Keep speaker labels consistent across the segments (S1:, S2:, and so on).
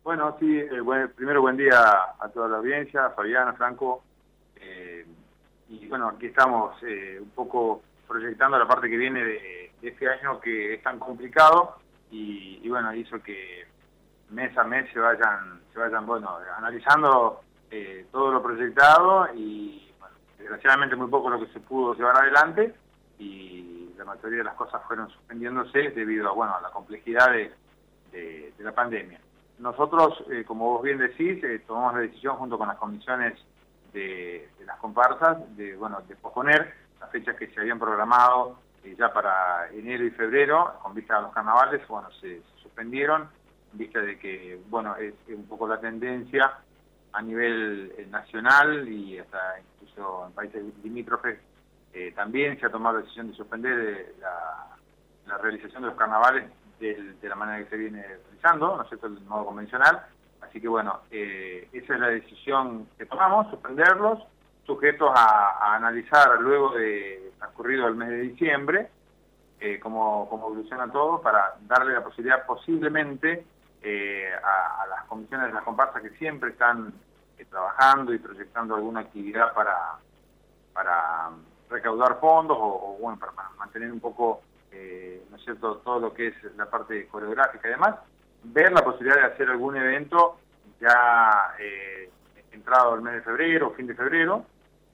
S1: Bueno, sí, primero buen día a toda la audiencia, Fabiana, Franco. Y bueno, aquí estamos un poco proyectando la parte que viene de este año que es tan complicado y bueno, hizo que mes a mes se vayan bueno, analizando todo lo proyectado y bueno, desgraciadamente muy poco lo que se pudo llevar adelante y la mayoría de las cosas fueron suspendiéndose debido a, bueno, a la complejidad de la pandemia. Nosotros, como vos bien decís, tomamos la decisión junto con las comisiones de las comparsas de posponer las fechas que se habían programado ya para enero y febrero con vista a los carnavales. Bueno, se suspendieron en vista de que, bueno, es un poco la tendencia a nivel nacional y hasta incluso en países limítrofes también se ha tomado la decisión de suspender la realización de los carnavales de la manera que se viene realizando, ¿no es cierto?, el modo convencional. Así que bueno, esa es la decisión que tomamos, suspenderlos, sujetos a analizar luego de transcurrido el mes de diciembre, cómo evoluciona todo, para darle la posibilidad posiblemente a las comisiones de las comparsas que siempre están trabajando y proyectando alguna actividad para recaudar fondos o bueno, para mantener un poco, ¿no es cierto?, todo lo que es la parte coreográfica y demás, ver la posibilidad de hacer algún evento ya entrado el mes de febrero o fin de febrero,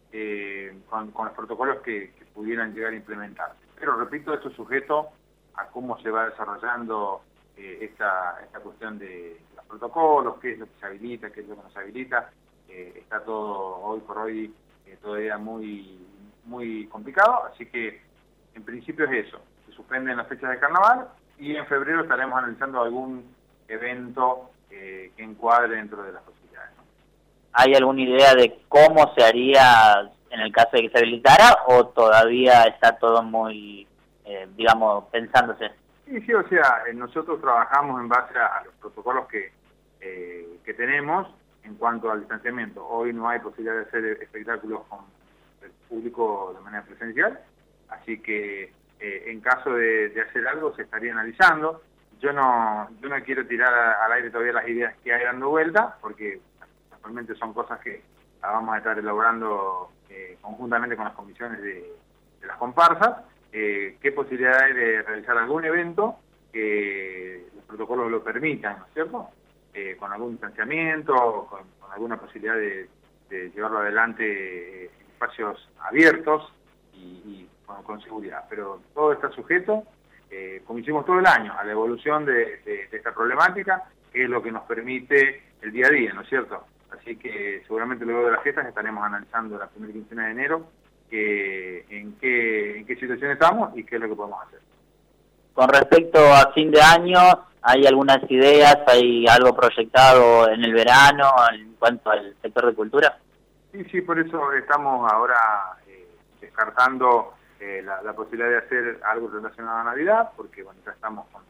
S1: con los protocolos que pudieran llegar a implementarse. Pero repito, esto es sujeto a cómo se va desarrollando esta cuestión de los protocolos, qué es lo que se habilita, qué es lo que no se habilita. Está todo hoy por hoy todavía muy complicado, así que en principio es eso. Se suspenden las fechas de carnaval y en febrero estaremos analizando algún evento que encuadre dentro de las posibilidades, ¿no?
S2: ¿Hay alguna idea de cómo se haría en el caso de que se habilitara o todavía está todo muy, digamos, pensándose?
S1: Sí, o sea, nosotros trabajamos en base a los protocolos que tenemos en cuanto al distanciamiento. Hoy no hay posibilidad de hacer espectáculos con el público de manera presencial, así que en caso de hacer algo se estaría analizando. Yo no quiero tirar al aire todavía las ideas que hay dando vuelta, porque actualmente son cosas que las vamos a estar elaborando conjuntamente con las comisiones de las comparsas. ¿Qué posibilidad hay de realizar algún evento que los protocolos lo permitan, ¿no es cierto?, con algún distanciamiento, con alguna posibilidad de llevarlo adelante en espacios abiertos y con seguridad. Pero todo está sujeto, como hicimos todo el año, a la evolución de esta problemática, que es lo que nos permite el día a día, ¿no es cierto? Así que seguramente luego de las fiestas estaremos analizando la primera quincena de enero en qué situación estamos y qué es lo que podemos hacer.
S2: Con respecto a fin de año, ¿hay algunas ideas, hay algo proyectado en el verano en cuanto al sector de cultura?
S1: Sí, por eso estamos ahora descartando la posibilidad de hacer algo relacionado a Navidad, porque bueno, ya estamos con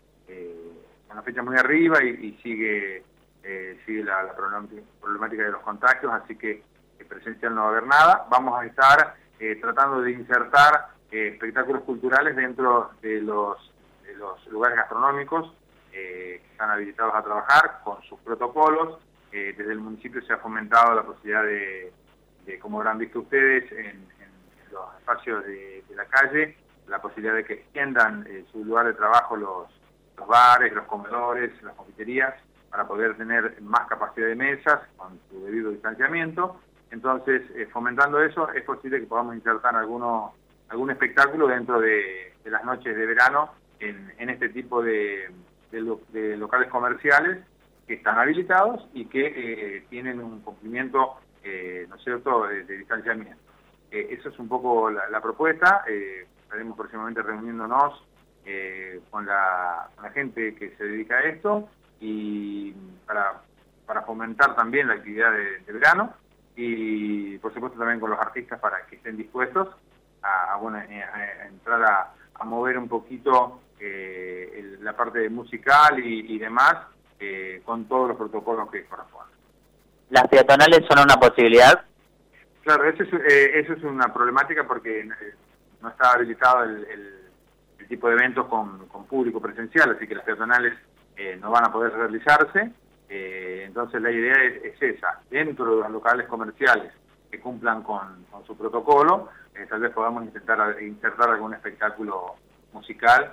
S1: la fecha muy arriba y sigue la problemática de los contagios, así que presencial no va a haber nada. Vamos a estar tratando de insertar espectáculos culturales dentro de los lugares gastronómicos que están habilitados a trabajar con sus protocolos. Desde el municipio se ha fomentado la posibilidad de como habrán visto ustedes, en los espacios de la calle, la posibilidad de que extiendan su lugar de trabajo los bares, los comedores, las confiterías, para poder tener más capacidad de mesas con su debido distanciamiento. Entonces, fomentando eso, es posible que podamos insertar algún espectáculo dentro de las noches de verano en este tipo de locales comerciales que están habilitados y que tienen un cumplimiento, ¿no es cierto?, de distanciamiento. Eso es un poco la propuesta. Estaremos próximamente reuniéndonos con la gente que se dedica a esto y para fomentar también la actividad de verano y por supuesto también con los artistas para que estén dispuestos a entrar a mover un poquito la parte musical y demás con todos los protocolos que corresponden.
S2: ¿Las peatonales son una posibilidad?
S1: Claro, eso es una problemática porque no está habilitado el tipo de eventos con público presencial, así que las peatonales no van a poder realizarse. Entonces la idea es esa, dentro de los locales comerciales que cumplan con su protocolo, tal vez podamos intentar insertar algún espectáculo musical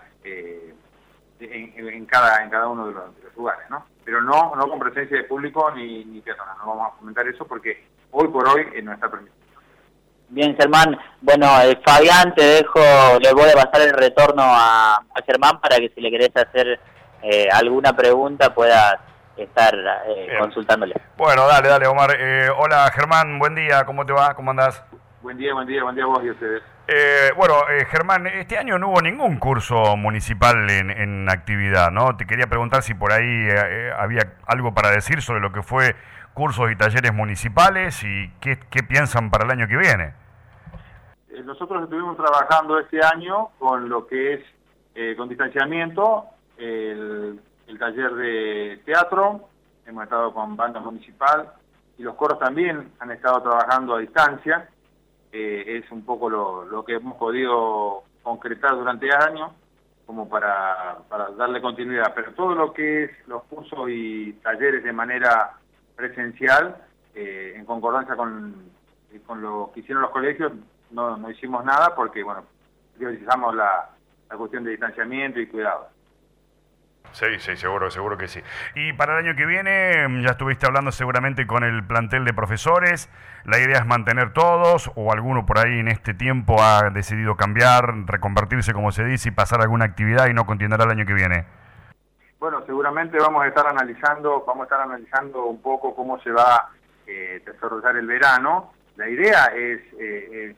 S1: en cada uno de los lugares, ¿no? Pero no con presencia de público ni peatonal, no vamos a comentar eso porque hoy por hoy no está permitido.
S2: Bien, Germán. Bueno, Fabián, te dejo, le voy a pasar el retorno a Germán para que si le querés hacer alguna pregunta puedas estar consultándole.
S3: Bueno, dale, Omar. Hola, Germán, buen día, ¿cómo te va? ¿Cómo andás?
S1: Buen día a vos y a ustedes.
S3: Germán, este año no hubo ningún curso municipal en actividad, ¿no? Te quería preguntar si por ahí había algo para decir sobre lo que fue cursos y talleres municipales y qué piensan para el año que viene.
S1: Nosotros estuvimos trabajando este año con lo que es con distanciamiento, el taller de teatro, hemos estado con banda municipal y los coros también han estado trabajando a distancia. Es un poco lo que hemos podido concretar durante el año como para darle continuidad, pero todo lo que es los cursos y talleres de manera presencial, en concordancia con lo que hicieron los colegios, no hicimos nada porque, bueno, priorizamos la cuestión de distanciamiento y cuidado.
S3: Sí, seguro que sí. Y para el año que viene, ya estuviste hablando seguramente con el plantel de profesores, ¿la idea es mantener todos o alguno por ahí en este tiempo ha decidido cambiar, reconvertirse como se dice y pasar a alguna actividad y no continuará el año que viene? Bueno, seguramente vamos a estar analizando un poco cómo se va a desarrollar el verano. La idea es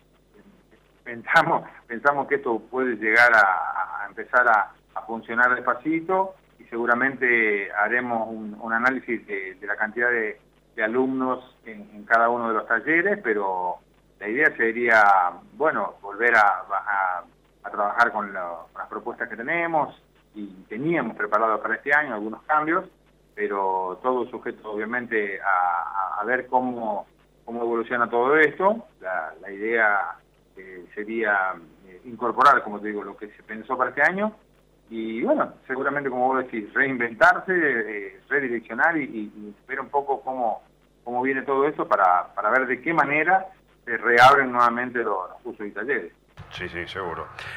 S1: pensamos que esto puede llegar a empezar a funcionar despacito y seguramente haremos un análisis de la cantidad de alumnos en cada uno de los talleres, pero la idea sería, bueno, volver a trabajar con las propuestas que tenemos y teníamos preparados para este año algunos cambios, pero todo sujeto obviamente a ver cómo evoluciona todo esto. La idea sería incorporar, como te digo, lo que se pensó para este año y bueno, seguramente como vos decís, reinventarse, redireccionar y ver un poco cómo viene todo esto para ver de qué manera se reabren nuevamente los cursos y talleres.
S3: Sí, seguro.